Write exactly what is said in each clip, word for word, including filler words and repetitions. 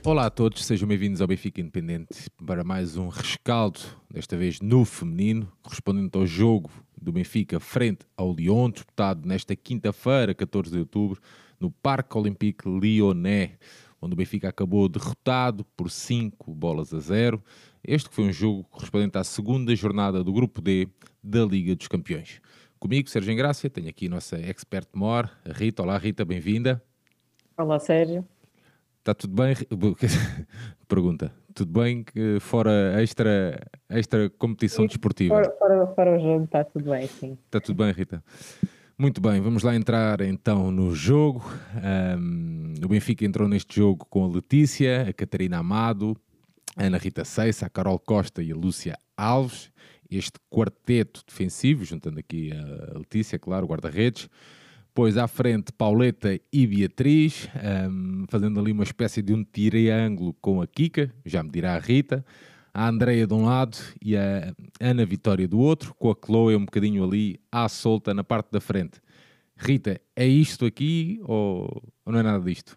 Olá a todos, sejam bem-vindos ao Benfica Independente para mais um rescaldo, desta vez no feminino, correspondente ao jogo do Benfica frente ao Lyon, disputado nesta quinta-feira, catorze de outubro, no Parque Olympique Lyonnais, onde o Benfica acabou derrotado por cinco bolas a zero. Este que foi um jogo correspondente à segunda jornada do Grupo D da Liga dos Campeões. Comigo, Sérgio Engrácia, tenho aqui a nossa expert mor, a Rita. Olá Rita, bem-vinda. Olá Sérgio. Está tudo bem? Pergunta. Tudo bem fora extra, extra competição Sim, desportiva? Fora, fora, fora o jogo está tudo bem, sim. Está tudo bem, Rita? Muito bem, vamos lá entrar então no jogo. Um, o Benfica entrou neste jogo com a Letícia, a Catarina Amado, a Ana Rita Seissa, a Carol Costa e a Lúcia Alves. Este quarteto defensivo, juntando aqui a Letícia, claro, guarda-redes. Depois à frente, Pauleta e Beatriz, um, fazendo ali uma espécie de um triângulo com a Kika, já me dirá a Rita, a Andreia de um lado e a Ana Vitória do outro, com a Chloe um bocadinho ali à solta na parte da frente. Rita, é isto aqui ou, ou não é nada disto?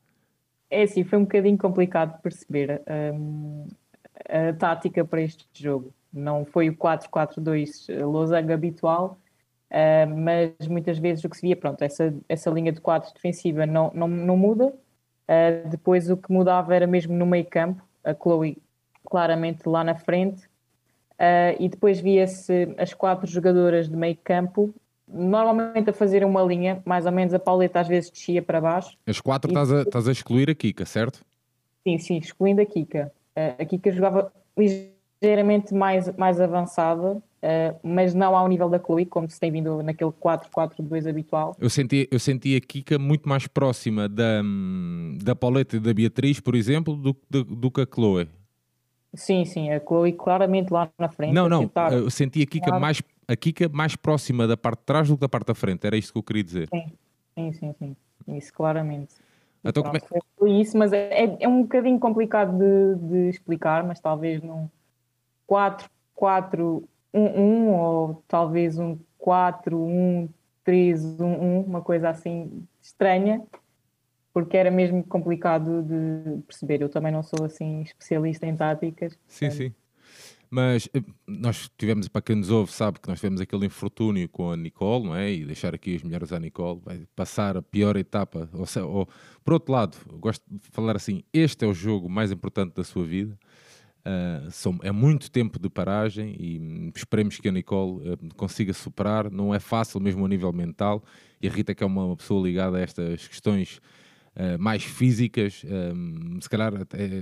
É assim, foi um bocadinho complicado de perceber um, a tática para este jogo. Não foi o quatro quatro dois losango habitual, Uh, mas muitas vezes o que se via, pronto, essa, essa linha de quatro defensiva não, não, não muda. Uh, depois o que mudava era mesmo no meio campo, a Chloe claramente lá na frente, uh, e depois via-se as quatro jogadoras de meio campo, normalmente a fazerem uma linha, mais ou menos a Pauleta às vezes descia para baixo. As quatro estás a, estás a excluir a Kika, certo? Sim, sim, excluindo a Kika. Uh, a Kika jogava ligeiramente mais, mais avançada, Uh, mas não ao nível da Chloe, como se tem vindo naquele quatro quatro dois habitual. Eu senti, eu senti a Kika muito mais próxima da, da Pauleta e da Beatriz, por exemplo, do, do, do que a Chloe. Sim, sim, a Chloe claramente lá na frente. Não, não, tentar... eu senti a Kika, mais, a Kika mais próxima da parte de trás do que da parte da frente, era isto que eu queria dizer. Sim, sim, sim, sim. Isso claramente. Então, pronto, como é... Foi isso, mas é, é um bocadinho complicado de, de explicar, mas talvez num quatro quatro um um ou talvez um quatro um três um um, uma coisa assim estranha, porque era mesmo complicado de perceber. Eu também não sou assim especialista em táticas. Sim, portanto... sim. Mas nós tivemos, para quem nos ouve, sabe que nós tivemos aquele infortúnio com a Nicole, não é? E deixar aqui as mulheres à Nicole, vai passar a pior etapa. Ou, seja, ou, por outro lado, gosto de falar assim, este é o jogo mais importante da sua vida. Uh, são, é muito tempo de paragem e esperemos que a Nicole uh, consiga superar. Não é fácil mesmo a nível mental, e a Rita, que é uma, uma pessoa ligada a estas questões uh, mais físicas, um, se calhar até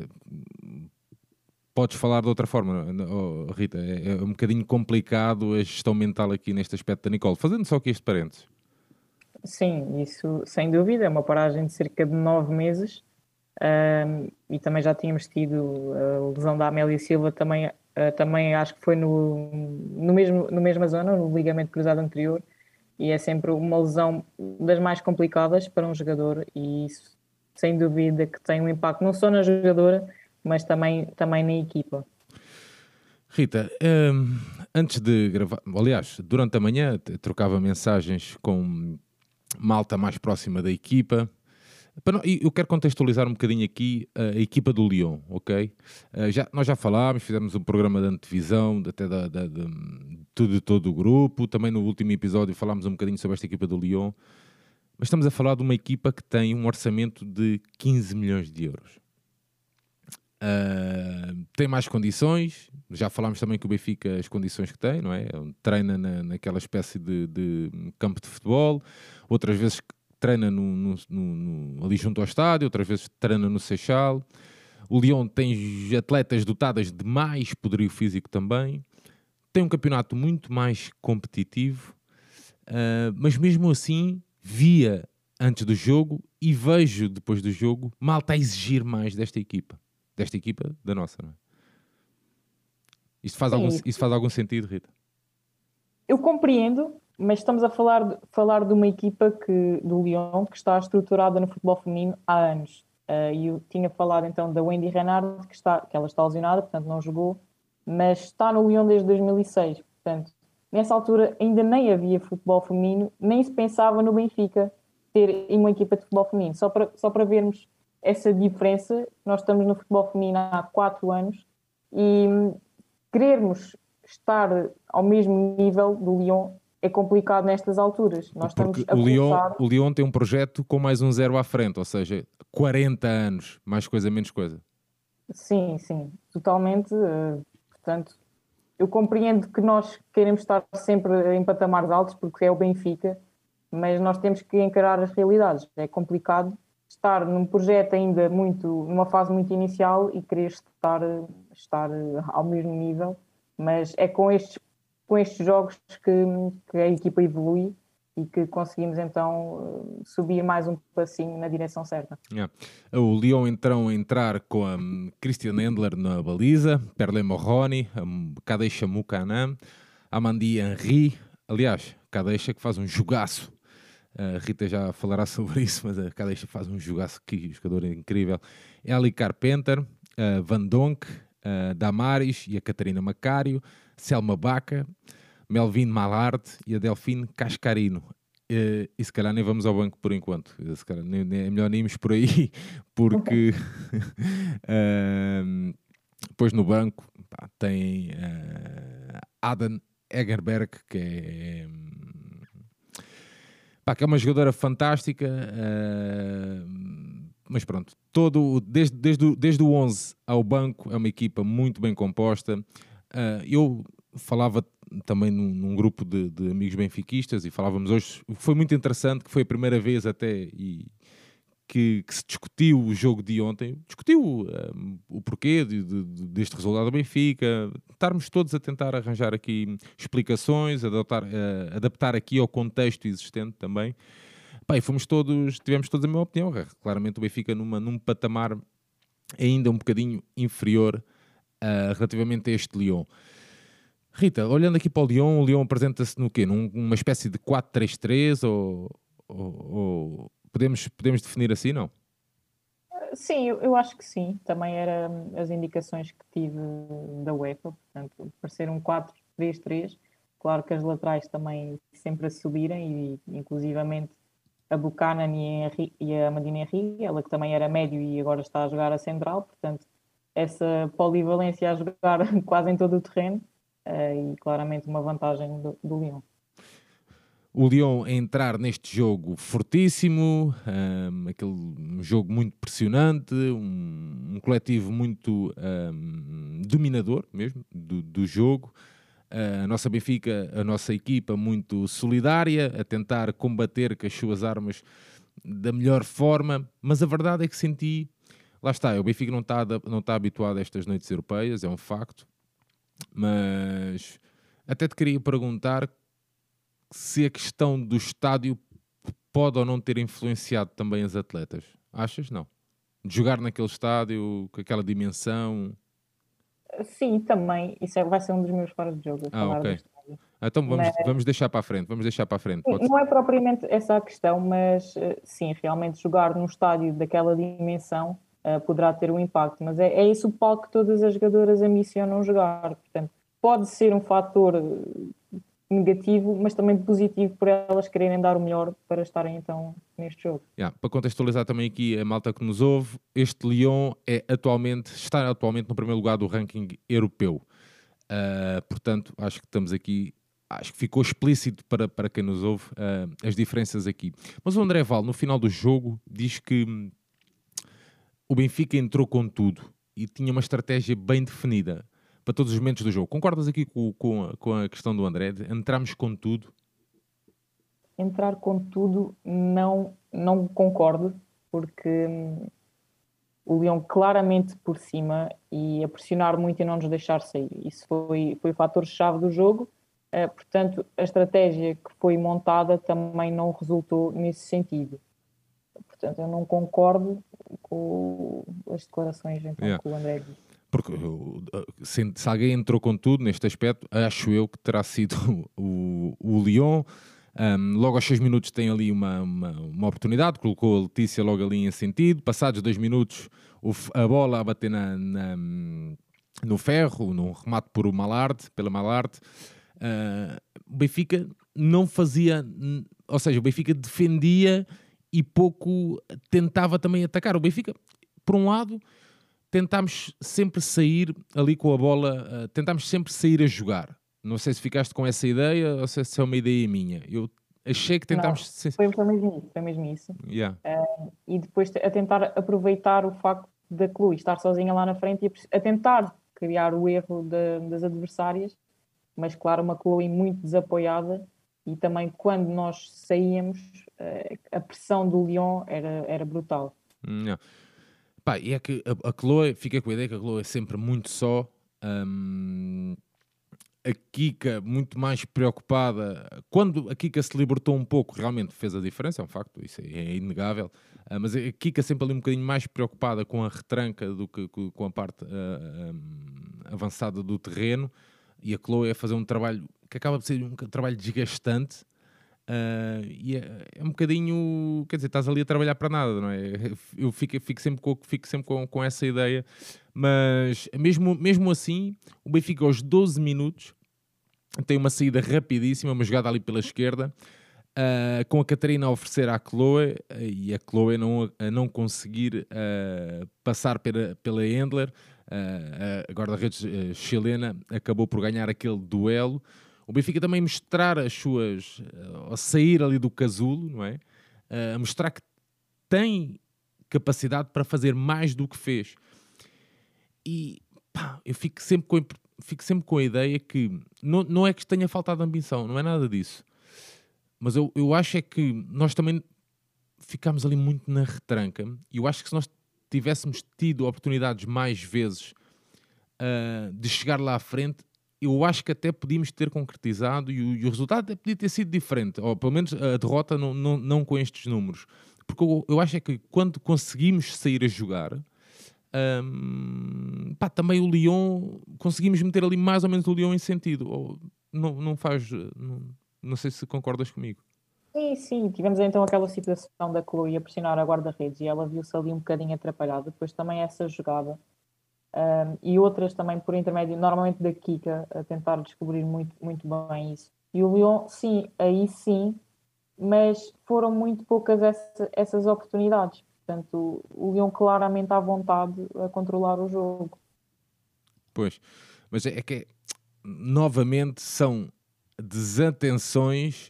podes falar de outra forma, oh, Rita. É, é um bocadinho complicado a gestão mental aqui neste aspecto da Nicole, fazendo só aqui este parênteses. Sim, isso sem dúvida, é uma paragem de cerca de nove meses. Um, e também já tínhamos tido a lesão da Amélia Silva, também, uh, também acho que foi no, no, mesmo, no mesma zona, no ligamento cruzado anterior, e é sempre uma lesão das mais complicadas para um jogador, e isso sem dúvida que tem um impacto não só na jogadora, mas também, também na equipa. Rita, um, antes de gravar, aliás, durante a manhã trocava mensagens com malta mais próxima da equipa. Eu quero contextualizar um bocadinho aqui a equipa do Lyon, ok? Uh, já, nós já falámos, fizemos um programa de antevisão até da, da, de, de todo o grupo. Também no último episódio falámos um bocadinho sobre esta equipa do Lyon. Mas estamos a falar de uma equipa que tem um orçamento de quinze milhões de euros. Uh, tem mais condições. Já falámos também que o Benfica, as condições que tem, não é? Treina na, naquela espécie de, de campo de futebol. Outras vezes treina no, no, no, ali junto ao estádio, outras vezes treina no Seixal. O Lyon tem atletas dotadas de mais poderio físico também. Tem um campeonato muito mais competitivo, uh, mas mesmo assim via antes do jogo e vejo depois do jogo malta a exigir mais desta equipa. Desta equipa, da nossa, não é? Isto faz, algum, isto faz algum sentido, Rita? Eu compreendo, mas estamos a falar de, falar de uma equipa que, do Lyon que está estruturada no futebol feminino há anos. Uh, e eu tinha falado então da Wendy Renard, que, está, que ela está lesionada, portanto não jogou, mas está no Lyon desde dois mil e seis. Portanto, nessa altura ainda nem havia futebol feminino, nem se pensava no Benfica ter uma equipa de futebol feminino. Só para, só para vermos essa diferença. Nós estamos no futebol feminino há quatro anos e querermos estar ao mesmo nível do Lyon é complicado nestas alturas. Nós Porque estamos a o Lyon, começar... o Lyon tem um projeto com mais um zero à frente, ou seja, quarenta anos, mais coisa, menos coisa. Sim, sim, totalmente. Uh, portanto, eu compreendo que nós queremos estar sempre em patamares altos porque é o Benfica, mas nós temos que encarar as realidades. É complicado estar num projeto ainda muito, numa fase muito inicial e querer estar, estar ao mesmo nível, mas é com estes, com estes jogos que, que a equipa evolui e que conseguimos então subir mais um passinho na direção certa. Yeah. O Lyon entrou a entrar com a um, Christian Endler na baliza, Perle Morroni, um, Kadesha Mukanam, Amandi Henry, aliás, Kadesha que faz um jogaço. A Rita já falará sobre isso, mas a Kadesha faz um jogaço, que jogador incrível. Ellie Carpenter, uh, Van Donk, uh, Damaris e a Catarina Macário, Selma Baca, Melvin Malard e a Delfine Cascarino. Uh, e se calhar nem vamos ao banco por enquanto. Se calhar nem, nem, é melhor nem irmos por aí, porque uh, depois no banco pá, tem uh, Adan Egerberg, que é... Pá, que é uma jogadora fantástica, uh, mas pronto, todo, desde, desde, o, desde o onze ao banco é uma equipa muito bem composta. Uh, eu falava também num, num grupo de, de amigos benfiquistas e falávamos hoje, foi muito interessante, que foi a primeira vez até e, que, que se discutiu o jogo de ontem, discutiu uh, o porquê de, de, deste resultado do Benfica, estarmos todos a tentar arranjar aqui explicações, adaptar, uh, adaptar aqui ao contexto existente também. Pá, e fomos todos, tivemos todos a mesma opinião, claramente o Benfica numa, num patamar ainda um bocadinho inferior uh, relativamente a este Lyon. Rita, olhando aqui para o Lyon, o Lyon apresenta-se no quê? Num, numa espécie de quatro três três ou... ou, ou... Podemos, podemos definir assim, não? Sim, eu, eu acho que sim. Também eram as indicações que tive da UEFA, portanto, parecer um quatro três três. Claro que as laterais também sempre a subirem, e inclusivamente a Buchanan e a Amandine Henry, ela que também era médio e agora está a jogar a central, portanto, essa polivalência a jogar quase em todo o terreno, e claramente uma vantagem do, do Lyon. O Lyon a entrar neste jogo fortíssimo, um, aquele um jogo muito pressionante, um, um coletivo muito um, dominador mesmo do, do jogo. Uh, a nossa Benfica, a nossa equipa muito solidária, a tentar combater com as suas armas da melhor forma, mas a verdade é que senti, lá está, o Benfica não está, não está habituado a estas noites europeias, é um facto, mas até te queria perguntar se a questão do estádio pode ou não ter influenciado também as atletas. Achas? Não. De jogar naquele estádio, com aquela dimensão... Sim, também. Isso é, vai ser um dos meus fora de jogo. Ah, ok. Então vamos, mas... vamos deixar para a frente. Vamos deixar para a frente. Sim, não é propriamente essa a questão, mas sim, realmente jogar num estádio daquela dimensão uh, poderá ter um impacto. Mas é, é esse o palco que todas as jogadoras ambicionam jogar. Portanto, pode ser um fator negativo, mas também positivo por elas quererem dar o melhor para estarem então neste jogo. Yeah, para contextualizar também aqui a malta que nos ouve, este Lyon é atualmente, está atualmente no primeiro lugar do ranking europeu. Uh, portanto, acho que estamos aqui, acho que ficou explícito para, para quem nos ouve uh, as diferenças aqui. Mas o André Val, no final do jogo, diz que hum, o Benfica entrou com tudo e tinha uma estratégia bem definida para todos os momentos do jogo. Concordas aqui com, com, a, com a questão do André? Entramos com tudo? Entrar com tudo, não, não concordo, porque hum, o Lyon claramente por cima e a pressionar muito e não nos deixar sair. Isso foi, foi o fator-chave do jogo. Uh, portanto, a estratégia que foi montada também não resultou nesse sentido. Portanto, eu não concordo com as declarações então, yeah. que o André disse. Porque se, se alguém entrou com tudo neste aspecto, acho eu que terá sido o, o Lyon. Um, logo aos seis minutos tem ali uma, uma, uma oportunidade, colocou a Letícia logo ali em sentido. Passados dois minutos, o, a bola a bater na, na, no ferro, num remate por o Malard, pela Malard. Uh, o Benfica não fazia, ou seja, o Benfica defendia e pouco tentava também atacar. O Benfica, por um lado, tentámos sempre sair ali com a bola, uh, tentámos sempre sair a jogar. Não sei se ficaste com essa ideia ou se essa é uma ideia minha. Eu achei que tentámos... Não, foi, foi mesmo isso, foi mesmo isso. Yeah. Uh, e depois a tentar aproveitar o facto da Chloe estar sozinha lá na frente e a tentar criar o erro de, das adversárias, mas claro, uma Chloe muito desapoiada, e também quando nós saíamos, uh, a pressão do Lyon era, era brutal. Yeah. Pá, e é que a, a Chloe, fica com a ideia que a Chloe é sempre muito só, um, a Kika muito mais preocupada. Quando a Kika se libertou um pouco, realmente fez a diferença, é um facto, isso é, é inegável, uh, mas a Kika sempre ali um bocadinho mais preocupada com a retranca do que com a parte uh, um, avançada do terreno, e a Chloe a fazer um trabalho que acaba de ser um trabalho desgastante. Uh, e é, é um bocadinho, quer dizer, estás ali a trabalhar para nada, não é? Eu fico, fico sempre, com, fico sempre com, com essa ideia, mas mesmo, mesmo assim, o Benfica aos doze minutos tem uma saída rapidíssima, uma jogada ali pela esquerda, uh, com a Catarina a oferecer à Chloe, uh, e a Chloe não, a não conseguir uh, passar pela, pela Endler. Uh, a guarda-redes uh, chilena acabou por ganhar aquele duelo. O Benfica também mostrar as suas... Uh, a sair ali do casulo, não é? Uh, a mostrar que tem capacidade para fazer mais do que fez. E pá, eu fico sempre com, fico sempre com a ideia que não, não é que tenha faltado ambição, não é nada disso. Mas eu, eu acho é que nós também ficámos ali muito na retranca, e eu acho que se nós tivéssemos tido oportunidades mais vezes uh, de chegar lá à frente, eu acho que até podíamos ter concretizado, e o, e o resultado até podia ter sido diferente, ou pelo menos a derrota não, não, não com estes números. Porque eu, eu acho é que quando conseguimos sair a jogar, um, pá, também o Lyon, conseguimos meter ali mais ou menos o Lyon em sentido. Ou, não, não faz... Não, não sei se concordas comigo. Sim, sim, tivemos então aquela situação da Chloe a pressionar a guarda-redes e ela viu-se ali um bocadinho atrapalhada. Depois também essa jogada um, e outras também por intermédio, normalmente da Kika, a tentar descobrir muito, muito bem isso. E o Lyon, sim, aí sim, mas foram muito poucas essa, essas oportunidades. Portanto, o Lyon claramente à vontade a controlar o jogo. Pois, mas é, é que é, novamente são desatenções.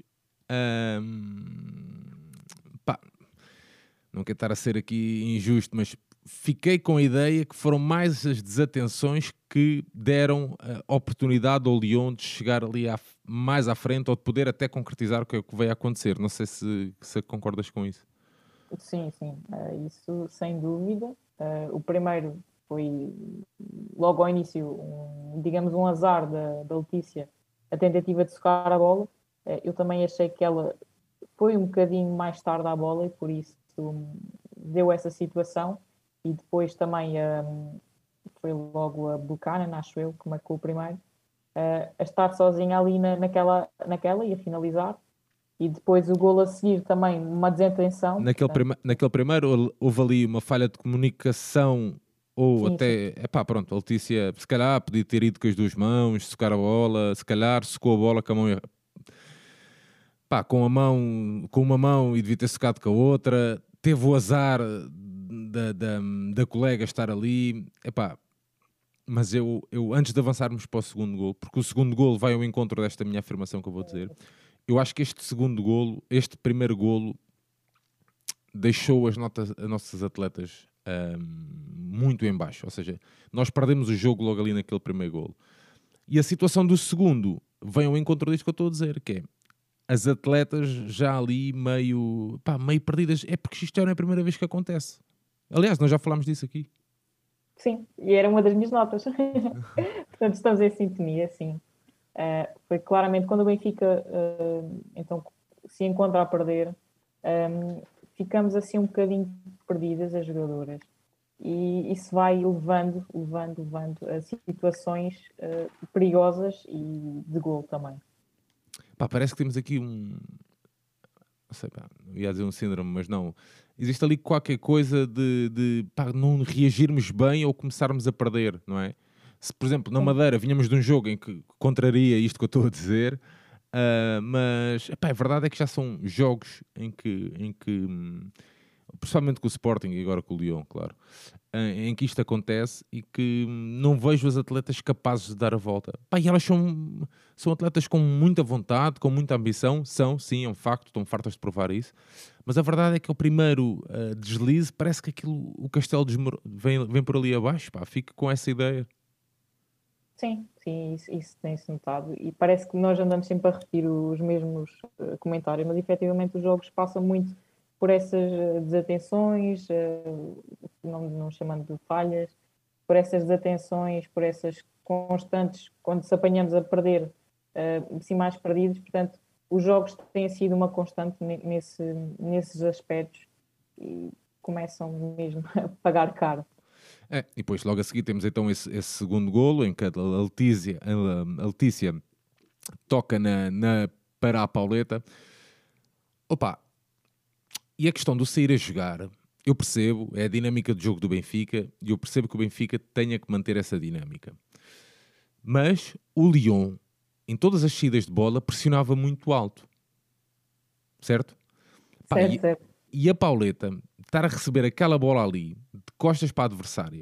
Hum, pá, não quero estar a ser aqui injusto, mas fiquei com a ideia que foram mais as desatenções que deram a oportunidade ao Lyon de chegar ali à, mais à frente, ou de poder até concretizar o que, é que veio a acontecer. Não sei se, se concordas com isso. Sim, sim, uh, isso sem dúvida. Uh, o primeiro foi logo ao início, um, digamos, um azar da, da Letícia, a tentativa de socar a bola. Uh, eu também achei que ela foi um bocadinho mais tarde à bola e por isso um, deu essa situação. E depois também um, foi logo a Buchanan, acho eu, que marcou o primeiro, uh, a estar sozinha ali na, naquela, naquela e a finalizar. E depois o golo a seguir também, uma desatenção. Naquele, prima, naquele primeiro houve ali uma falha de comunicação, ou sim, até, é pá, pronto, a Letícia se calhar podia ter ido com as duas mãos, socar a bola, se calhar secou a bola com a mão, pá, com a mão, com uma mão e devia ter secado com a outra, teve o azar da, da, da colega estar ali, é pá. Mas eu, eu, antes de avançarmos para o segundo golo, porque o segundo golo vai ao encontro desta minha afirmação que eu vou dizer, eu acho que este segundo golo, este primeiro golo, deixou as, notas, as nossas atletas um, muito em baixo. Ou seja, nós perdemos o jogo logo ali naquele primeiro golo. E a situação do segundo vem ao encontro disto que eu estou a dizer, que é as atletas já ali meio, pá, meio perdidas. É porque isto não é a primeira vez que acontece. Aliás, nós já falámos disso aqui. Sim, e era uma das minhas notas. Portanto, estamos em sintonia, sim. Uh, foi claramente quando o Benfica uh, então, se encontra a perder, um, ficamos assim um bocadinho perdidas as jogadoras. E isso vai levando, levando, levando a situações uh, perigosas e de gol também. Pá, parece que temos aqui um... Não sei, pá, ia dizer um síndrome, mas não. Existe ali qualquer coisa de, de pá, não reagirmos bem ou começarmos a perder, não é? Se, por exemplo, na Madeira vinhamos de um jogo em que contraria isto que eu estou a dizer, uh, mas epá, a verdade é que já são jogos em que, em que hum, principalmente com o Sporting e agora com o Lyon, claro, em, em que isto acontece e que não vejo as atletas capazes de dar a volta. Pá, e elas são, são atletas com muita vontade, com muita ambição, são, sim, é um facto, estão fartas de provar isso, mas a verdade é que o primeiro uh, deslize parece que aquilo, o castelo desmor- vem, vem por ali abaixo, pá, fico com essa ideia. Sim, sim, isso, isso tem-se notado. E parece que nós andamos sempre a repetir os mesmos uh, comentários, mas efetivamente os jogos passam muito por essas uh, desatenções, uh, não, não chamando de falhas, por essas desatenções, por essas constantes, quando se apanhamos a perder, uh, assim mais perdidos. Portanto, os jogos têm sido uma constante nesse, nesses aspectos e começam mesmo a pagar caro. É, e depois logo a seguir temos então esse, esse segundo golo em que a Letícia, a Letícia toca na, na, para a Pauleta. Opa, e a questão do sair a jogar, eu percebo, é a dinâmica do jogo do Benfica e eu percebo que o Benfica tenha que manter essa dinâmica. Mas o Lyon, em todas as saídas de bola, pressionava muito alto. Certo? Pá, Certo, e, certo. e a Pauleta estar a receber aquela bola ali, de costas para a adversária,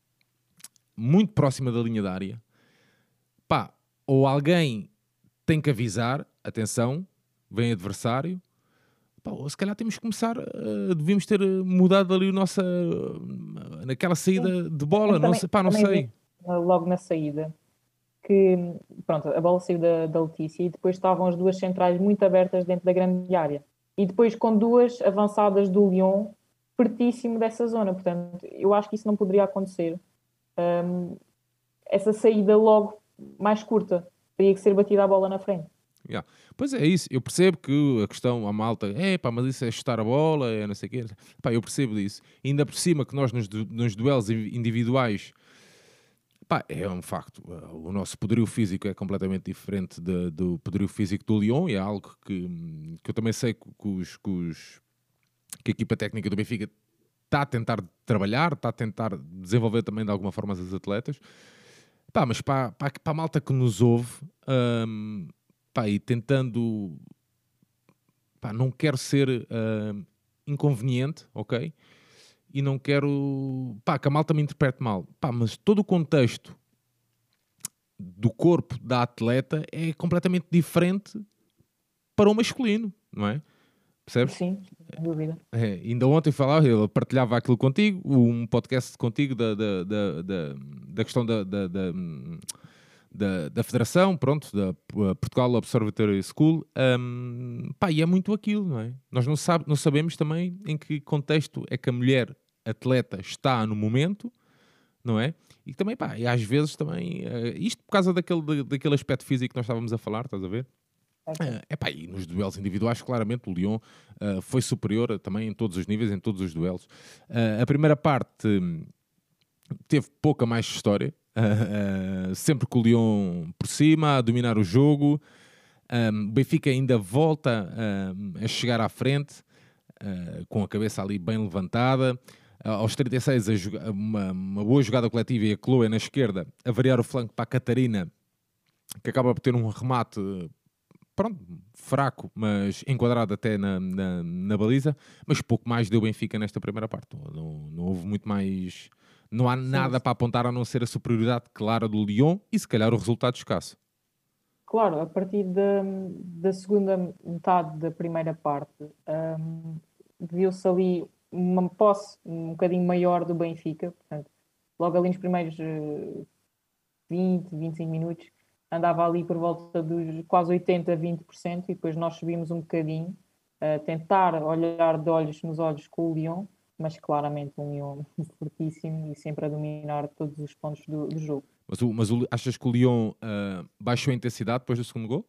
muito próxima da linha da área, pá, ou alguém tem que avisar, atenção, vem adversário, pá, ou se calhar temos que começar, uh, devíamos ter mudado ali o nossa, uh, naquela saída Sim. de bola, não Também, sei, pá, não também sei. vi logo na saída que, pronto, a bola saiu da, da Letícia e depois estavam as duas centrais muito abertas dentro da grande área. E depois com duas avançadas do Lyon pertíssimo dessa zona. Portanto, eu acho que isso não poderia acontecer. Um, essa saída logo mais curta. Teria que ser batida a bola na frente. Yeah. Pois é isso, eu percebo que a questão, a malta, é pá, mas isso é chutar a bola, é não sei o quê. Pá, eu percebo disso. E ainda por cima que nós nos, du- nos duelos individuais, pá, é um facto. O nosso poderio físico é completamente diferente de- do poderio físico do Lyon e é algo que, que eu também sei que, que os, que, os- que a equipa técnica do Benfica está a tentar trabalhar, está a tentar desenvolver também de alguma forma as atletas. Pá, mas para, para, para a malta que nos ouve, hum, pá, e tentando, pá, não quero ser hum, inconveniente, ok? E não quero, pá, que a malta me interprete mal. Pá, mas todo o contexto do corpo da atleta é completamente diferente para o masculino, não é? Percebes? Sim, sem dúvida. É, ainda ontem falava, ele partilhava aquilo contigo, um podcast contigo da, da, da, da, da questão da, da, da, da, da federação, pronto, da Portugal Observatory School, um, pá, e é muito aquilo, não é? Nós não, sabe, não sabemos também em que contexto é que a mulher atleta está no momento, não é? E também, pá, e às vezes também, uh, isto por causa daquele, daquele aspecto físico que nós estávamos a falar, estás a ver? Certo. Uh, epá, e nos duelos individuais, claramente, o Lyon uh, foi superior também em todos os níveis, em todos os duelos. Uh, a primeira parte hum, teve pouca mais história, uh, uh, sempre com o Lyon por cima, a dominar o jogo. Um, o Benfica ainda volta um, a chegar à frente, uh, com a cabeça ali bem levantada. Uh, aos trinta e seis, a joga- uma, uma boa jogada coletiva e a Chloe na esquerda a variar o flanco para a Catarina, que acaba por ter um remate pronto, fraco, mas enquadrado até na, na, na baliza, mas pouco mais deu Benfica nesta primeira parte. Não, não houve muito mais. Não há Sim, nada para apontar a não ser a superioridade clara do Lyon e se calhar o resultado escasso. claro, a partir da, da segunda metade da primeira parte, um, viu-se ali uma posse um bocadinho maior do Benfica, portanto, logo ali nos primeiros eh, vinte, vinte e cinco minutos, andava ali por volta dos quase oitenta, vinte por cento, e depois nós subimos um bocadinho, a tentar olhar de olhos nos olhos com o Lyon, mas claramente um Lyon fortíssimo e sempre a dominar todos os pontos do, do jogo. Mas, o, mas o, achas que o Lyon uh, baixou a intensidade depois do segundo gol?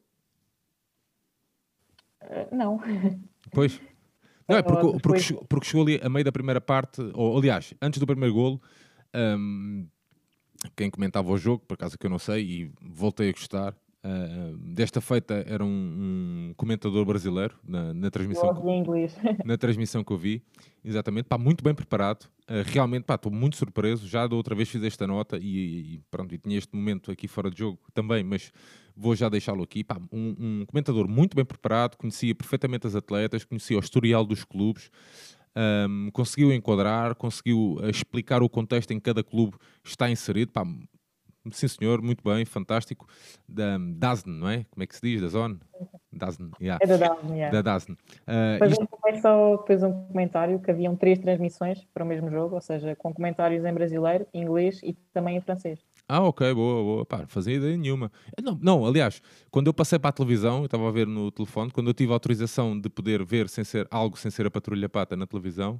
Uh, não. Pois. Não, é porque, Uh, porque, depois, porque chegou ali a meio da primeira parte, ou aliás, antes do primeiro golo, um, quem comentava o jogo, por acaso que eu não sei, e voltei a gostar. Uh, desta feita era um, um comentador brasileiro na, na transmissão que, logo em inglês. na transmissão que eu vi, exatamente, pá, muito bem preparado, uh, realmente, pá, estou muito surpreso, já da outra vez fiz esta nota e, e pronto, e tinha este momento aqui fora de jogo também, mas vou já deixá-lo aqui, pá, um, um comentador muito bem preparado, conhecia perfeitamente as atletas, conhecia o historial dos clubes, Um, conseguiu enquadrar, conseguiu explicar o contexto em que cada clube está inserido. Pá, sim senhor, muito bem, fantástico. Da DAZN, não é? Como é que se diz? Da Zone? DAZN, yeah. É da Dawn, yeah. Da DAZN. Uh, Depois isto... ele também só fez um comentário que haviam três transmissões para o mesmo jogo, ou seja, com comentários em brasileiro, inglês e também em francês. Ah, ok, boa, boa. Pá, não fazia ideia nenhuma. Não, não, aliás, quando eu passei para a televisão, eu estava a ver no telefone, quando eu tive a autorização de poder ver sem ser algo sem ser a Patrulha Pata na televisão,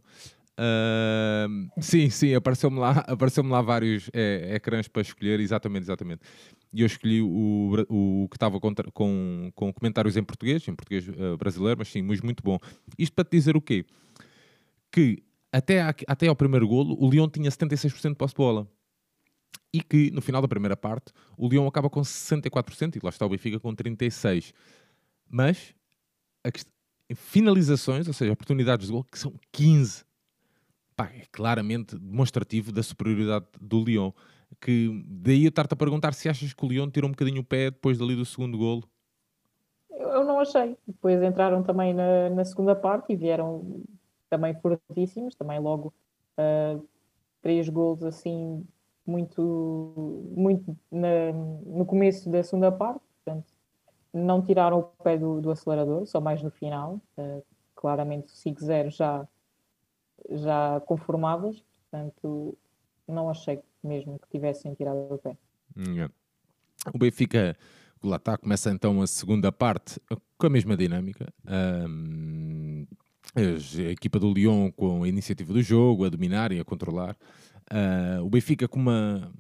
uh, sim, sim, apareceu-me lá, apareceu-me lá vários é, ecrãs para escolher, exatamente, exatamente. E eu escolhi o, o que estava com, com, com comentários em português, em português uh, brasileiro, mas sim, mas muito bom. Isto para te dizer o quê? Que até, até ao primeiro golo, o Lyon tinha setenta e seis por cento de posse de bola. E que, no final da primeira parte, o Lyon acaba com sessenta e quatro por cento e lá está o Benfica com trinta e seis por cento. Mas, a quest... finalizações, ou seja, oportunidades de gol, que são quinze. Pá, é claramente demonstrativo da superioridade do Lyon. Que daí eu estar-te a perguntar se achas que o Lyon tirou um bocadinho o pé depois dali do segundo golo. Eu não achei. Depois entraram também na, na segunda parte e vieram também fortíssimos, também logo uh, três golos assim muito, muito na, no começo da segunda parte, portanto não tiraram o pé do, do acelerador, só mais no final, uh, claramente cinco zero já, já conformadas, portanto não achei mesmo que tivessem tirado o pé. Yeah. O Benfica, lá está, começa então a segunda parte com a mesma dinâmica. Um, a equipa do Lyon com a iniciativa do jogo, a dominar e a controlar. Uh, o Benfica com uma...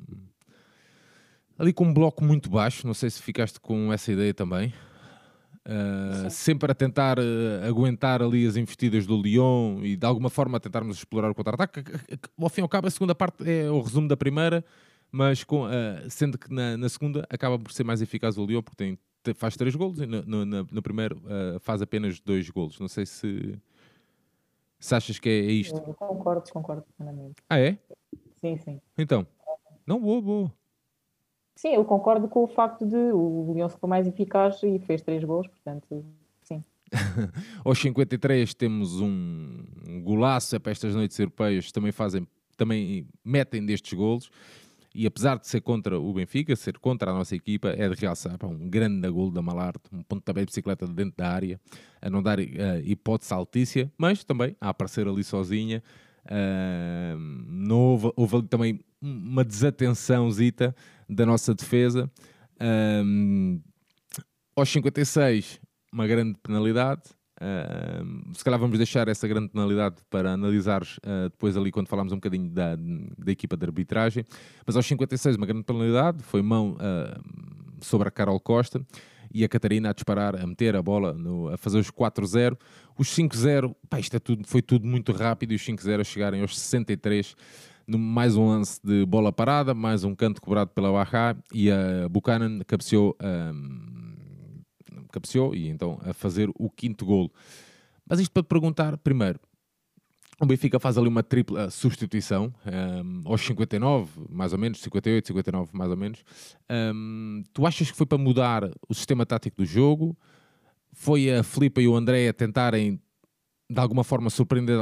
ali com um bloco muito baixo, não sei se ficaste com essa ideia também. Uh, sempre a tentar uh, aguentar ali as investidas do Lyon e de alguma forma a tentarmos explorar o contra-ataque. Ao fim e ao cabo, a segunda parte é o resumo da primeira, mas com, uh, sendo que na, na segunda acaba por ser mais eficaz o Lyon porque tem, faz três golos e no, no, no primeiro uh, faz apenas dois golos. Não sei se, se achas que é, é isto. Eu concordo, concordo plenamente. Ah, é? Sim, sim. Então, não, boa, boa. Sim, eu concordo com o facto de o Lyon foi mais eficaz e fez três gols, portanto, sim. Aos cinquenta e três temos um, um golaço, é para estas noites europeias também fazem, também metem destes golos. E apesar de ser contra o Benfica, ser contra a nossa equipa, é de realçar pá, um grande golo da Malarte, um pontapé de bicicleta dentro da área, a não dar uh, hipótese altícia, mas também a aparecer ali sozinha. Uh, não houve, houve ali também uma desatençãozita da nossa defesa. Uh, aos cinquenta e seis, uma grande penalidade. Uh, se calhar vamos deixar essa grande penalidade para analisar uh, depois ali quando falarmos um bocadinho da, da equipa de arbitragem, mas aos cinquenta e seis uma grande penalidade, foi mão uh, sobre a Carol Costa e a Catarina a disparar, a meter a bola, no, a fazer os quatro zero, os cinco zero, pá, isto é tudo, foi tudo muito rápido e os cinco zero a chegarem aos sessenta e três, no, mais um lance de bola parada, mais um canto cobrado pela Bahá e a Buchanan cabeceou um, cabeceou e então a fazer o quinto golo. Mas isto para te perguntar, primeiro, o Benfica faz ali uma tripla substituição um, aos cinquenta e nove, mais ou menos, cinquenta e oito, cinquenta e nove, mais ou menos. Um, tu achas que foi para mudar o sistema tático do jogo? Foi a Filipe e o André a tentarem de alguma forma surpreender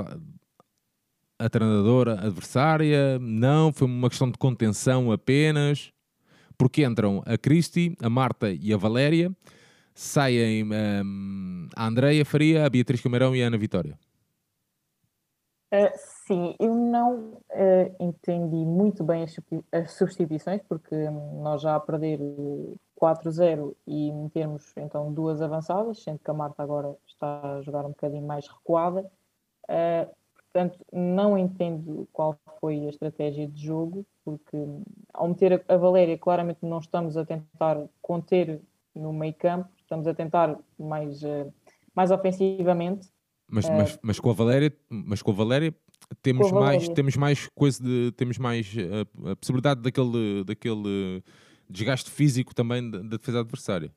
a treinadora adversária? Não, foi uma questão de contenção apenas. Porque entram a Cristi, a Marta e a Valéria, saem um, a Andreia Faria, a Beatriz Camarão e a Ana Vitória. Uh, sim, eu não uh, entendi muito bem as, as substituições, porque um, nós já a perder quatro zero e metermos então duas avançadas, sendo que a Marta agora está a jogar um bocadinho mais recuada. Uh, portanto, não entendo qual foi a estratégia de jogo, porque ao meter a, a Valéria, claramente não estamos a tentar conter no meio campo, estamos a tentar mais, uh, mais ofensivamente. Mas, uh, mas, mas com a Valéria, mas com a Valéria temos com a mais, Valéria. temos mais coisa de, temos mais a, a possibilidade daquele, daquele desgaste físico também da, da defesa adversária.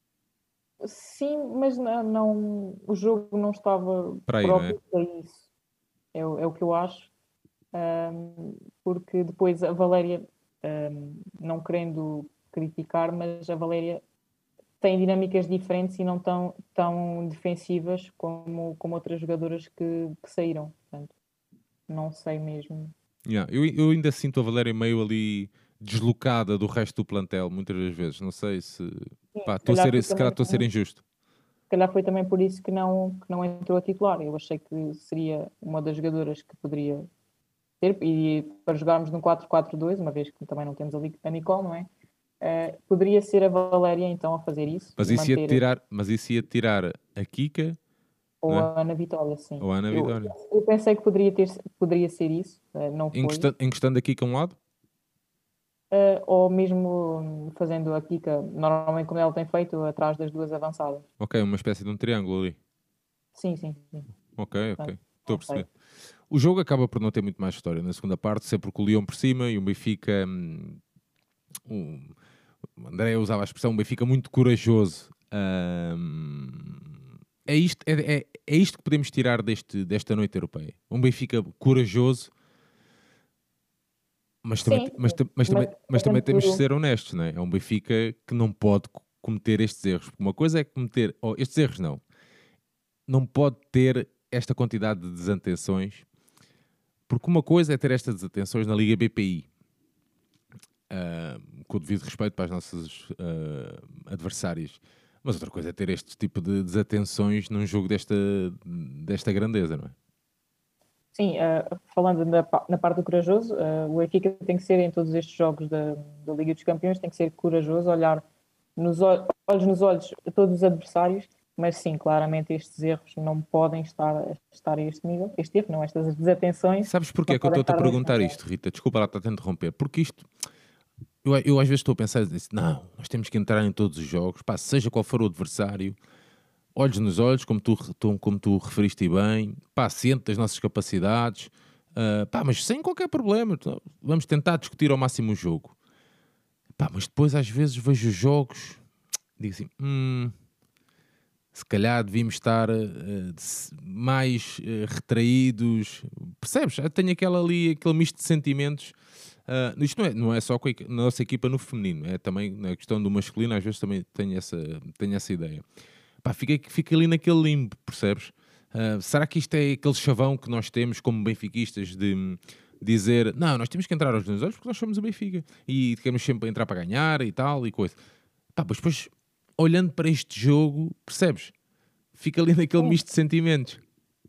Sim, mas não, não, o jogo não estava para aí, próprio não é? para isso. É, é o que eu acho. Um, porque depois a Valéria, um, não querendo criticar, mas a Valéria têm dinâmicas diferentes e não tão, tão defensivas como, como outras jogadoras que, que saíram. Portanto, não sei mesmo. Yeah. Eu, eu ainda sinto a Valéria meio ali deslocada do resto do plantel, muitas das vezes. Não sei se. Sim, Pá, se estou a calhar ser, foi se calhar também, estou a ser injusto. se calhar foi também por isso que não, que não entrou a titular. Eu achei que seria uma das jogadoras que poderia ter, e para jogarmos num quatro quatro dois, uma vez que também não temos ali a Nicole, não é? Uh, poderia ser a Valéria então a fazer isso Mas e isso ia manter, tirar, mas isso ia tirar a Kika, não ou é? a Ana Vitória, sim. Ou a Ana Eu, Vitória. eu pensei que poderia, ter, poderia ser isso, uh, não foi. Encostando, encostando a Kika a um lado? Uh, ou mesmo fazendo a Kika, normalmente como ela tem feito, atrás das duas avançadas. Ok, uma espécie de um triângulo ali. Sim, sim, sim. Ok, ok. Portanto, Estou a não sei. perceber. O jogo acaba por não ter muito mais história na segunda parte, sempre com o Lyon por cima e o Benfica. Hum, um, o André usava a expressão, um Benfica muito corajoso. Hum, é, isto, é, é, é isto que podemos tirar deste, desta noite europeia. Um Benfica corajoso, mas também, Sim, mas, mas, também, mas mas também temos de tanto, ser honestos, não é? É um Benfica que não pode cometer estes erros. Uma coisa é cometer, oh, estes erros não, não pode ter esta quantidade de desatenções, porque uma coisa é ter estas desatenções na Liga B P I, uh, com o devido respeito para as nossas uh, adversárias, mas outra coisa é ter este tipo de desatenções num jogo desta, desta grandeza, não é? sim, uh, falando na, na parte do corajoso, uh, o Benfica tem que ser em todos estes jogos da, da Liga dos Campeões, tem que ser corajoso, olhar nos olhos, olhos nos olhos a todos os adversários, mas sim, claramente estes erros não podem estar, estar a este nível, este erro, não, estas desatenções Sabes porquê não é que eu podem estou-te a estar neste perguntar nível. isto, Rita? Desculpa lá estar a interromper, porque isto, eu, eu às vezes estou a pensar, disse, não, nós temos que entrar em todos os jogos, pá, seja qual for o adversário, olhos nos olhos, como tu, tu, como tu referiste bem, pá, ciente das nossas capacidades, uh, pá, mas sem qualquer problema, então, vamos tentar discutir ao máximo o jogo. Pá, mas depois às vezes vejo os jogos, digo assim, hum, se calhar devíamos estar uh, mais uh, retraídos, percebes? Eu tenho aquela ali, aquele misto de sentimentos. Uh, isto não é, não é só com a nossa equipa no feminino, é também na questão do masculino, às vezes também tenho essa, tenho essa ideia. Pá, fica, fica ali naquele limbo, percebes? Uh, será que isto é aquele chavão que nós temos como benfiquistas de dizer, não, nós temos que entrar aos dois olhos porque nós somos o Benfica e queremos sempre entrar para ganhar e tal e coisa. Pá, mas depois, olhando para este jogo, percebes? Fica ali naquele Sim, misto de sentimentos.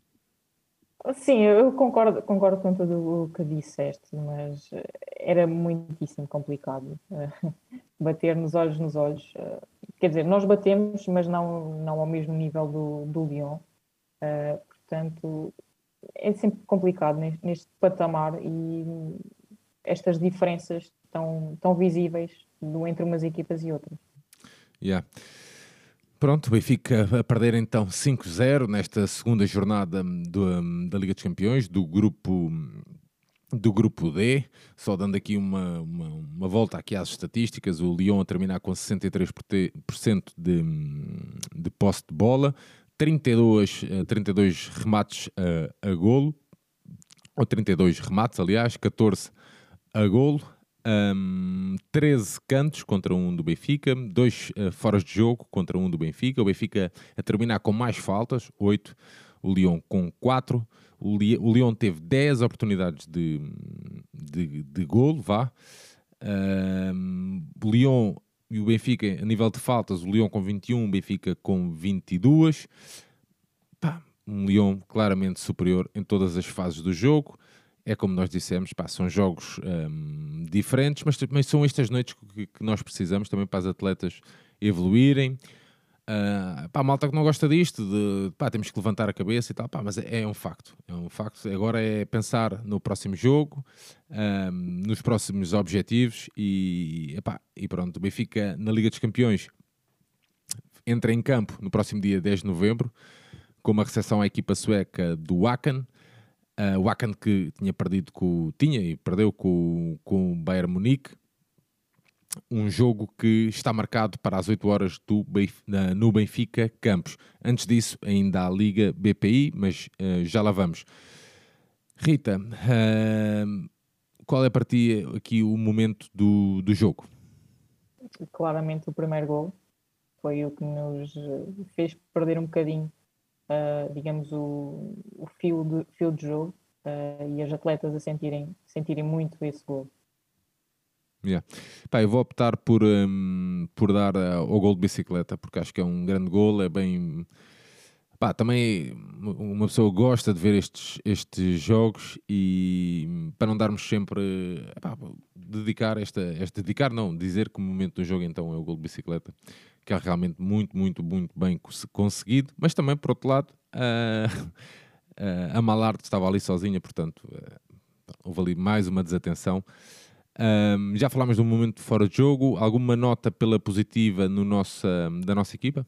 sim, eu concordo, concordo com tudo o que disseste, mas eh, era muitíssimo complicado uh, bater nos olhos nos olhos. Uh, quer dizer, nós batemos, mas não, não ao mesmo nível do, do Lyon. Uh, portanto, é sempre complicado neste, neste patamar e estas diferenças tão, tão visíveis do, entre umas equipas e outras. Yeah. Pronto, o Benfica a perder então cinco zero nesta segunda jornada do, da Liga dos Campeões, do grupo, do grupo D. Só dando aqui uma, uma, uma volta aqui às estatísticas, o Lyon a terminar com sessenta e três por cento de, de posse de bola, trinta e dois, trinta e dois remates a, a golo, ou trinta e dois remates, aliás, catorze a golo. Um, treze cantos contra um do Benfica, dois uh, foras de jogo contra um do Benfica. O Benfica a terminar com mais faltas, oito. O Lyon com quatro. O, Li o Lyon teve dez oportunidades de, de, de golo, vá. Um, o Lyon e o Benfica, a nível de faltas, o Lyon com vinte e um, o Benfica com vinte e dois. Pá, um Lyon claramente superior em todas as fases do jogo. É como nós dissemos, pá, são jogos um, diferentes, mas também são estas noites que, que nós precisamos também para as atletas evoluírem. Uh, pá, malta que não gosta disto, de, pá, temos que levantar a cabeça e tal, pá, mas é, é um facto. É um facto. Agora é pensar no próximo jogo, um, nos próximos objetivos e, epá, e pronto. O Benfica na Liga dos Campeões entra em campo no próximo dia dez de novembro com uma recepção à equipa sueca do Wacken. Uh, o Wacken que tinha perdido com, tinha e perdeu com, com o Bayern Munique, um jogo que está marcado para as oito horas do Benf- na, no Benfica Campos. Antes disso ainda há a Liga B P I, mas uh, já lá vamos. Rita, uh, qual é para ti aqui o momento do, do jogo? Claramente o primeiro gol. foi o que nos fez perder um bocadinho, uh, digamos, o, o fio, de, fio de jogo uh, e as atletas a sentirem, sentirem muito esse gol. Yeah. Pá, eu vou optar por, um, por dar uh, o gol de bicicleta, porque acho que é um grande gol, é bem... Pá, também uma pessoa gosta de ver estes, estes jogos e para não darmos sempre... Pá, dedicar esta, esta... Dedicar não, dizer que o momento do jogo então é o gol de bicicleta, que é realmente muito, muito, muito bem conseguido, mas também, por outro lado, uh, uh, a Malarte estava ali sozinha, portanto, uh, houve ali mais uma desatenção. Um, já falámos do momento fora de jogo. Alguma nota pela positiva no nossa, da nossa equipa?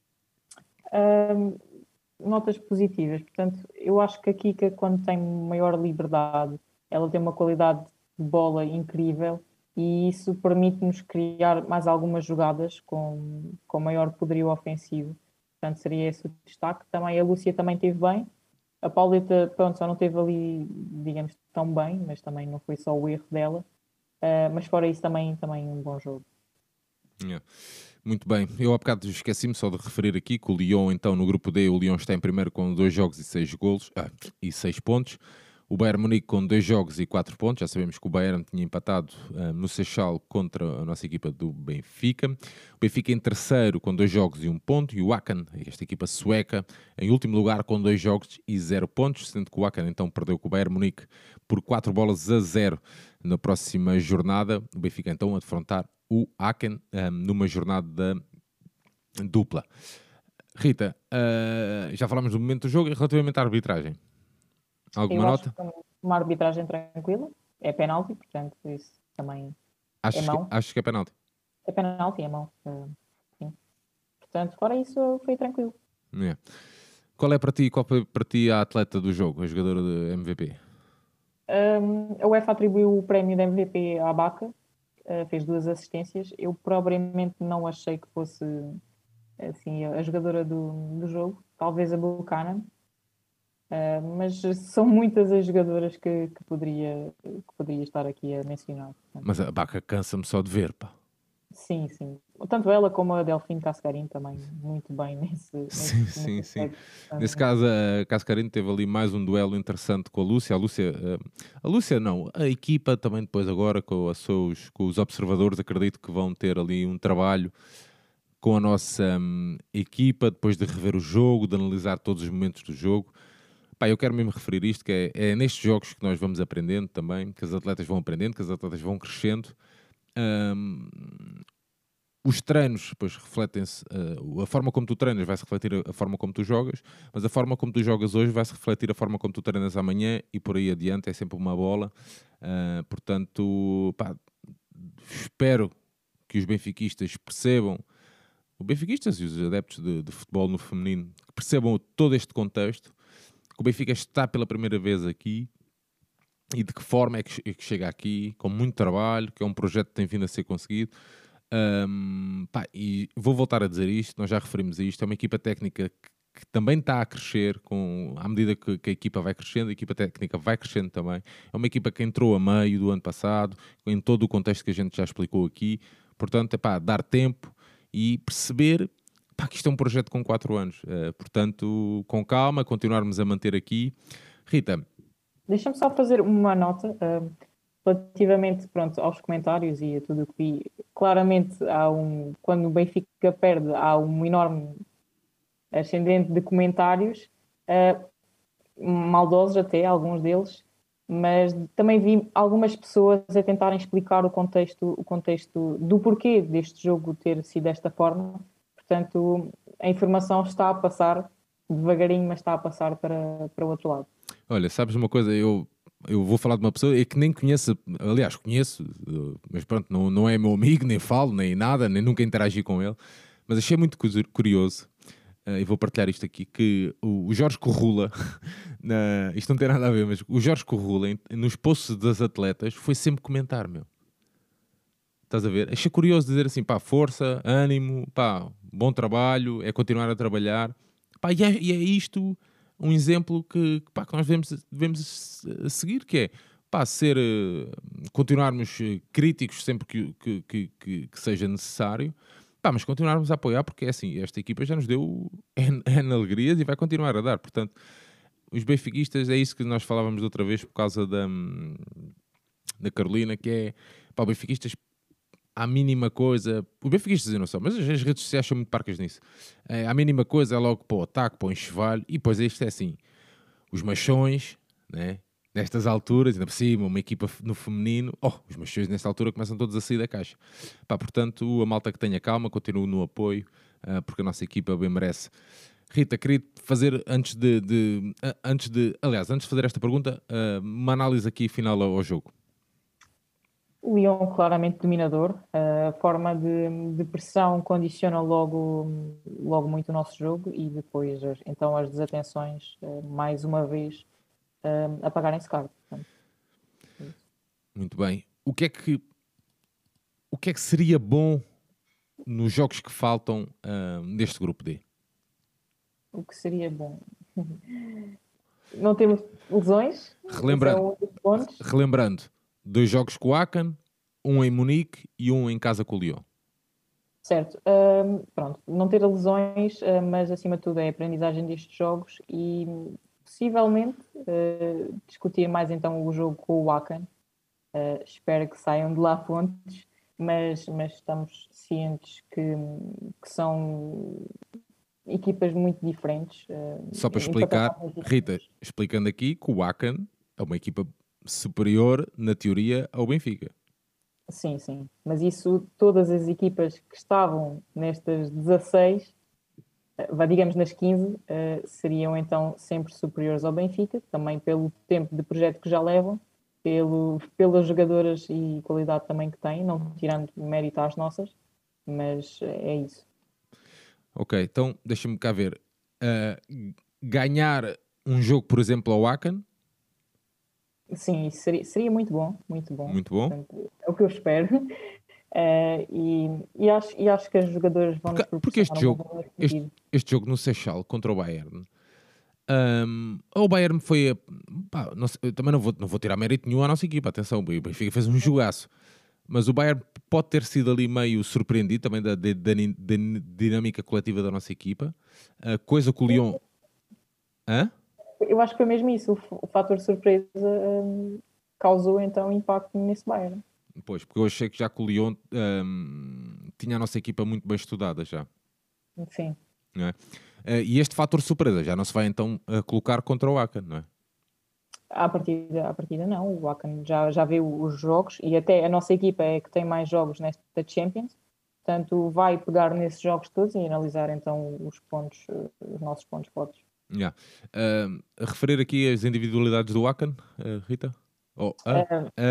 Um, notas positivas. Portanto, eu acho que a Kika, quando tem maior liberdade, ela tem uma qualidade de bola incrível e isso permite-nos criar mais algumas jogadas com, com maior poderio ofensivo. Portanto, seria esse o destaque. Também a Lúcia também esteve bem. A Paulita, pronto, só não esteve ali, digamos, tão bem, mas também não foi só o erro dela. Uh, mas fora isso também, também um bom jogo. Yeah. Muito bem, eu há bocado esqueci-me só de referir aqui que o Lyon, então no grupo D, o Lyon está em primeiro com dois jogos e seis golos ah, e seis pontos. O Bayern Munique com dois jogos e quatro pontos. Já sabemos que o Bayern tinha empatado uh, no Seixal contra a nossa equipa do Benfica. O Benfica em terceiro com dois jogos e um ponto. E o Wacken, esta equipa sueca, em último lugar com dois jogos e zero pontos. Sendo que o Wacken então perdeu com o Bayern Munique por quatro bolas a zero na próxima jornada. O Benfica então a defrontar o Wacken um, numa jornada dupla. Rita, uh, já falámos do momento do jogo e relativamente à arbitragem. Alguma eu nota? Acho que uma arbitragem tranquila, é penalti, portanto, isso também Acho é mão. Que, acho que é penalti. É penalti, é mão. Uh, sim. Portanto, fora isso, foi tranquilo. Yeah. Qual é para ti, qual foi para ti a atleta do jogo, a jogadora de M V P? Um, a UEFA atribuiu o prémio de M V P à Baca, uh, fez duas assistências. Eu propriamente não achei que fosse assim, a jogadora do, do jogo, talvez a Buchanan. Uh, mas são muitas as jogadoras que, que, poderia, que poderia estar aqui a mencionar. Portanto. Mas a Baca cansa-me só de ver, pá. Sim, sim. Tanto ela como a Delfim Cascarim também muito bem nesse, sim, nesse, sim, nesse sim. aspecto. Nesse caso, a Cascarim teve ali mais um duelo interessante com a Lúcia. A Lúcia, a Lúcia não, a equipa também depois agora com, seus, com os observadores, acredito que vão ter ali um trabalho com a nossa um, equipa, depois de rever o jogo, de analisar todos os momentos do jogo. Pá, eu quero mesmo referir isto, que é, é nestes jogos que nós vamos aprendendo também, que as atletas vão aprendendo, que as atletas vão crescendo. Um, os treinos depois refletem-se, uh, a forma como tu treinas vai-se refletir a, a forma como tu jogas, mas a forma como tu jogas hoje vai-se refletir a forma como tu treinas amanhã e por aí adiante, é sempre uma bola. Uh, portanto, pá, espero que os benfiquistas percebam, os benfiquistas e os adeptos de, de futebol no feminino, que percebam todo este contexto, que o Benfica está pela primeira vez aqui e de que forma é que, é que chega aqui, com muito trabalho, que é um projeto que tem vindo a ser conseguido. Um, pá, e vou voltar a dizer isto, nós já referimos a isto, é uma equipa técnica que, que também está a crescer com, à medida que, que a equipa vai crescendo, a equipa técnica vai crescendo também. É uma equipa que entrou a meio do ano passado, em todo o contexto que a gente já explicou aqui. Portanto, é pá, dar tempo e perceber pá, que isto é um projeto com quatro anos. Uh, portanto, com calma, continuarmos a manter aqui. Rita. Deixa-me só fazer uma nota uh, relativamente pronto, aos comentários e a tudo o que vi. Claramente, há um, quando o Benfica perde, há um enorme ascendente de comentários, uh, maldosos até, alguns deles, mas também vi algumas pessoas a tentarem explicar o contexto, o contexto do porquê deste jogo ter sido desta forma. Portanto, a informação está a passar devagarinho, mas está a passar para, para o outro lado. Olha, sabes uma coisa, eu, eu vou falar de uma pessoa que nem conheço, aliás, conheço, mas pronto, não, não é meu amigo, nem falo, nem nada, nem nunca interagi com ele, mas achei muito curioso, uh, e vou partilhar isto aqui, que o, o Jorge Corrula, na, isto não tem nada a ver, mas o Jorge Corrula, nos posts das atletas, foi sempre comentar, meu. Estás a ver? Achei curioso dizer assim, pá, força, ânimo, pá, bom trabalho, é continuar a trabalhar. Pá, e, é, e é isto um exemplo que, pá, que nós devemos, devemos seguir, que é, pá, ser, continuarmos críticos sempre que, que, que, que seja necessário, Pá, mas continuarmos a apoiar, porque é assim, esta equipa já nos deu N, N alegrias e vai continuar a dar. Portanto, os benfiquistas, é isso que nós falávamos outra vez por causa da, hum, da Carolina, que é, pá, os benfiquistas, à mínima coisa, os benfiquistas eu não são, mas as, as redes sociais são muito parcas nisso. É, à mínima coisa é logo para o ataque, para o enxovalho, e depois isto é assim, os machões, né? Nestas alturas, ainda por cima, uma equipa no feminino, oh, os machões nesta altura começam todos a sair da caixa. Pá, portanto, a malta que tenha calma, continue no apoio, uh, porque a nossa equipa bem merece. Rita, queria fazer, antes de, de uh, antes de, aliás, antes de fazer esta pergunta, uh, uma análise aqui final ao, ao jogo. O Lyon claramente dominador, a forma de, de pressão condiciona logo, logo muito o nosso jogo e depois então as desatenções, mais uma vez, apagarem-se caro. Muito bem. O que é que o que é que seria bom nos jogos que faltam uh, deste grupo D? O que seria bom? Não temos lesões. Relembrando, relembrando, dois jogos com o Aken, um em Munique e um em casa com o Lyon. Certo. Uh, pronto, não ter lesões, uh, mas acima de tudo é a aprendizagem destes jogos e possivelmente uh, discutir mais então o jogo com o Aken. Uh, espero que saiam de lá pontos, mas, mas estamos cientes que, que são equipas muito diferentes. Uh, Só para explicar, Rita, explicando aqui que o Aken é uma equipa superior, na teoria, ao Benfica. Sim, sim. Mas isso, todas as equipas que estavam nestas dezasseis, uh, digamos nas quinze, uh, seriam então sempre superiores ao Benfica, também pelo tempo de projeto que já levam, Pelo, pelas jogadoras e qualidade também que têm, não tirando mérito às nossas, mas é isso. Ok, então deixa-me cá ver. Uh, ganhar um jogo, por exemplo, ao Aken? Sim, isso seria, seria muito bom, muito bom. Muito bom. Portanto, é o que eu espero. Uh, e, e, acho, e acho que as jogadoras vão porque, nos porque este jogo, este, este jogo no Seixal contra o Bayern, um, o Bayern foi. Pá, não sei, eu também não vou, não vou tirar mérito nenhum à nossa equipa. Atenção, o Benfica fez um jogaço. Mas o Bayern pode ter sido ali meio surpreendido também da, da, da, da dinâmica coletiva da nossa equipa. Uh, coisa que o Lyon. Hã? Eu acho que foi mesmo isso. O, o fator surpresa um, causou então impacto nesse Bayern. Pois, porque eu achei que já que o Lyon um, tinha a nossa equipa muito bem estudada já. Sim. Não é? Uh, e este fator surpresa já não se vai então uh, colocar contra o Aken, não é? À partida, à partida não, o Aken já, já viu os jogos e até a nossa equipa é que tem mais jogos nesta Champions, portanto vai pegar nesses jogos todos e analisar então os pontos, os nossos pontos fortes. Yeah. Uh, a referir aqui as individualidades do Aken, uh, Rita? Oh, uh,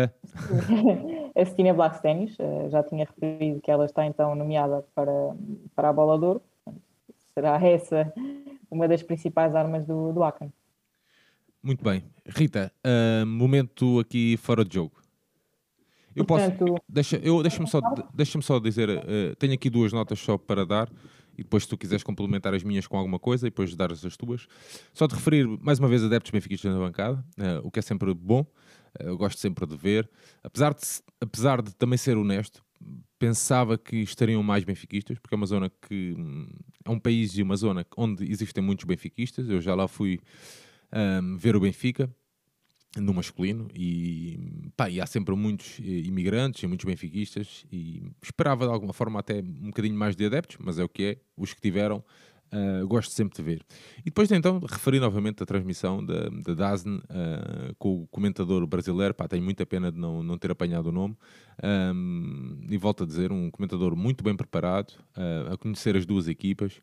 uh. A Stina Blackstenius, uh, já tinha referido que ela está então nomeada para, para a Bola de Ouro, será essa uma das principais armas do, do Aken. Muito bem. Rita, uh, momento aqui fora de jogo. Eu posso. Portanto, Deixa, eu, deixa-me, só, deixa-me só dizer. Uh, tenho aqui duas notas só para dar. E depois, se tu quiseres complementar as minhas com alguma coisa, e depois dar as tuas. Só de referir, mais uma vez, adeptos benfiquistas na bancada, uh, o que é sempre bom. Uh, eu gosto sempre de ver. Apesar de, apesar de também ser honesto, pensava que estariam mais benfiquistas, porque é uma zona que. Hum, é um país e uma zona onde existem muitos benfiquistas. Eu já lá fui. Um, ver o Benfica no masculino e, pá, e há sempre muitos imigrantes e muitos benfiquistas e esperava de alguma forma até um bocadinho mais de adeptos, mas é o que é, os que tiveram uh, gosto sempre de ver. E depois então referi novamente a transmissão da, da D A Z N uh, com o comentador brasileiro, pá, tenho muita pena de não, não ter apanhado o nome, um, e volto a dizer, um comentador muito bem preparado, uh, a conhecer as duas equipas,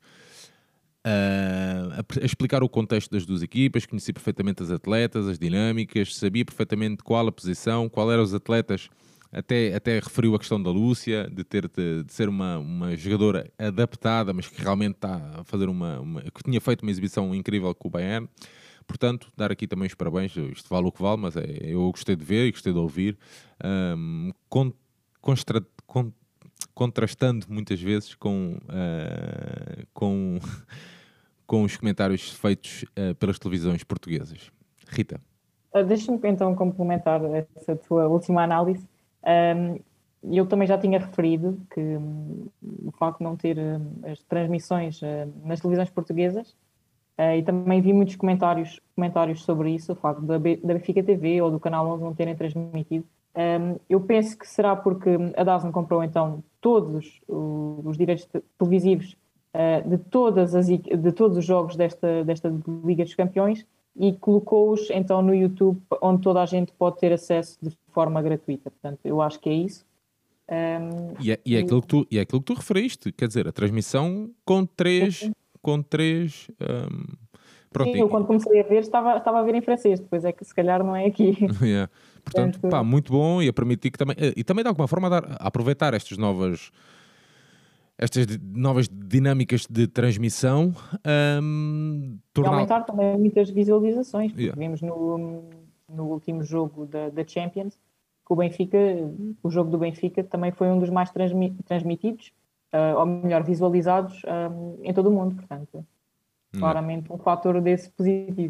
Uh, a, a explicar o contexto das duas equipas, conheci perfeitamente as atletas, as dinâmicas, sabia perfeitamente qual a posição, qual eram os atletas, até, até referiu a questão da Lúcia, de, ter, de, de ser uma, uma jogadora adaptada, mas que realmente está a fazer uma, uma... que tinha feito uma exibição incrível com o Bayern. Portanto, dar aqui também os parabéns, isto vale o que vale, mas é, eu gostei de ver e gostei de ouvir, um, con, constra, con, contrastando muitas vezes com... Uh, com com os comentários feitos uh, pelas televisões portuguesas. Rita. Uh, Deixa-me então complementar essa tua última análise. Um, eu também já tinha referido que um, o facto de não ter um, as transmissões uh, nas televisões portuguesas, uh, e também vi muitos comentários, comentários sobre isso, o facto da, B, da Benfica T V ou do Canal onze não terem transmitido. Um, eu penso que será porque a DAZN comprou então todos os, os direitos televisivos uh, de, todas as, de todos os jogos desta, desta Liga dos Campeões e colocou-os então no YouTube, onde toda a gente pode ter acesso de forma gratuita. Portanto, eu acho que é isso. Um, e, é, e, é aquilo que tu, e é aquilo que tu referiste, quer dizer, a transmissão com três... Com três um, pronto, sim, eu quando comecei a ver estava, estava a ver em francês, depois é que se calhar não é aqui. Yeah. Portanto, pá, muito bom e a permitir que também... E também de alguma forma a, dar, a aproveitar estas novas... estas novas dinâmicas de transmissão, um, tornar... E aumentar também muitas visualizações, porque yeah. vimos no, no último jogo da, da Champions que o Benfica, o jogo do Benfica também foi um dos mais transmi transmitidos, uh, ou melhor, visualizados um, em todo o mundo, portanto, yeah. claramente um fator desse positivo.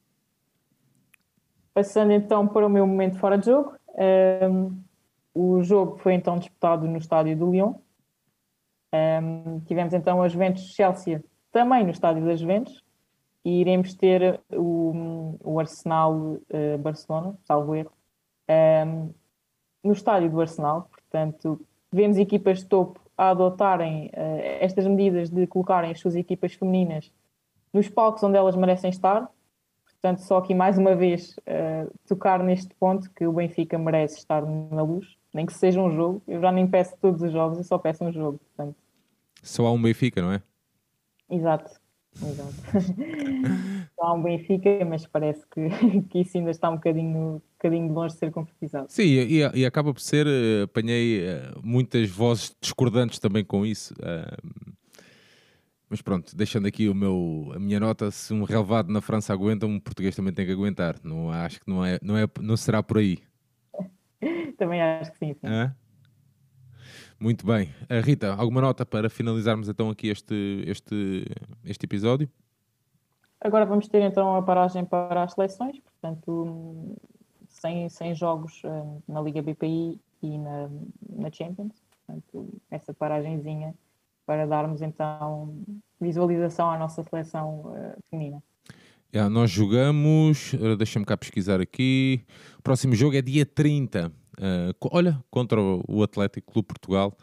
Passando então para o meu momento fora de jogo, um, o jogo foi então disputado no estádio do Lyon. Um, tivemos então a Juventus-Chelsea também no estádio da Juventus e iremos ter o, o Arsenal-Barcelona, uh, salvo erro, um, no estádio do Arsenal. Portanto, vemos equipas de topo a adotarem uh, estas medidas de colocarem as suas equipas femininas nos palcos onde elas merecem estar. Portanto, só aqui mais uma vez uh, tocar neste ponto que o Benfica merece estar na Luz, nem que seja um jogo. Eu já nem peço todos os jogos, eu só peço um jogo. Portanto, só há um Benfica, não é? Exato, exato. Só há um Benfica, mas parece que, que isso ainda está um bocadinho, um bocadinho longe de ser concretizado. Sim, e, e acaba por ser, apanhei muitas vozes discordantes também com isso. Mas pronto, deixando aqui o meu, a minha nota, se um relevado na França aguenta, um português também tem que aguentar. Não, acho que não, é, não, é, não será por aí. Também acho que sim, sim. Ah? Muito bem. Uh, Rita, alguma nota para finalizarmos então aqui este, este, este episódio? Agora vamos ter então a paragem para as seleções, portanto, sem, sem jogos uh, na Liga B P I e na, na Champions. Portanto, essa paragenzinha para darmos então visualização à nossa seleção uh, feminina. Yeah, nós jogamos, deixa-me cá pesquisar aqui, o próximo jogo é dia trinta, uh, olha, contra o Atlético Clube Portugal,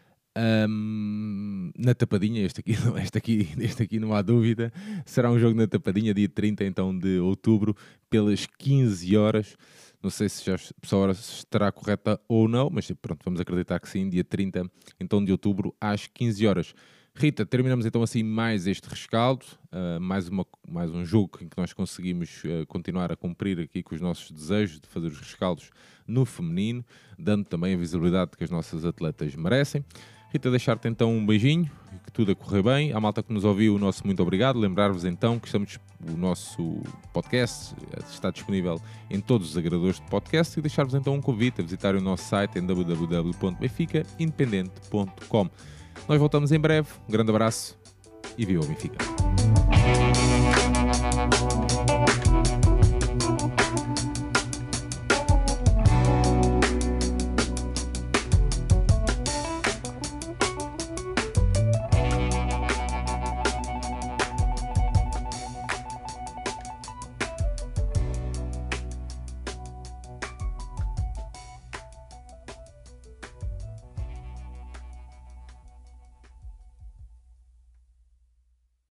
um, na Tapadinha, este aqui, este, aqui, este aqui não há dúvida, será um jogo na Tapadinha, dia trinta então de outubro, pelas quinze horas, não sei se já a hora estará correta ou não, mas pronto, vamos acreditar que sim, dia trinta então de outubro às quinze horas. Rita, terminamos então assim mais este rescaldo, uh, mais, uma, mais um jogo em que nós conseguimos uh, continuar a cumprir aqui com os nossos desejos de fazer os rescaldos no feminino, dando também a visibilidade que as nossas atletas merecem. Rita, deixar-te então um beijinho, que tudo a correr bem. À malta que nos ouviu, o nosso muito obrigado. Lembrar-vos então que estamos, o nosso podcast está disponível em todos os agregadores de podcast e deixar-vos então um convite a visitar o nosso site em w w w ponto benfica independente ponto com. Nós voltamos em breve. Um grande abraço e viva o Benfica!